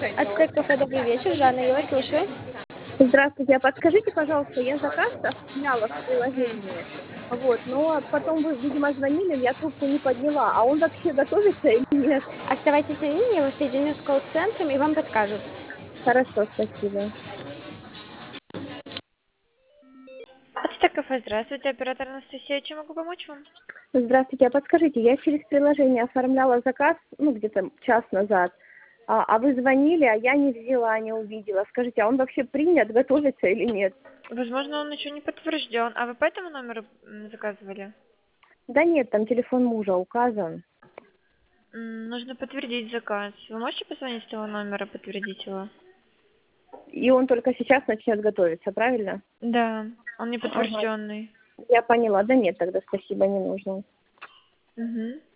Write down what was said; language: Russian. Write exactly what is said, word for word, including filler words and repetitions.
Ацтек кафе, добрый вечер. Жанна, я вас слушаю. Здравствуйте, а подскажите, пожалуйста, я заказ оформляла в приложении, вот, но потом вы, видимо, звонили, я трубку не подняла, а он вообще готовится или нет? Оставайтесь на линии, я вас соединю с колл-центром и вам подскажут. Хорошо, спасибо. Ацтек кафе, здравствуйте. Оператор Анастасия, чем могу помочь вам? Здравствуйте, а подскажите, я через приложение оформляла заказ, ну, где-то час назад, а, а вы звонили, а я не взяла, не увидела. Скажите, а он вообще принят, готовится или нет? Возможно, он еще не подтвержден. А вы по этому номеру м, заказывали? Да нет, там телефон мужа указан. М, Нужно подтвердить заказ. Вы можете позвонить с этого номера, подтвердить его? И он только сейчас начнет готовиться, правильно? Да, он не Ага. подтвержденный. Я поняла. Да нет, тогда спасибо, не нужно. Угу.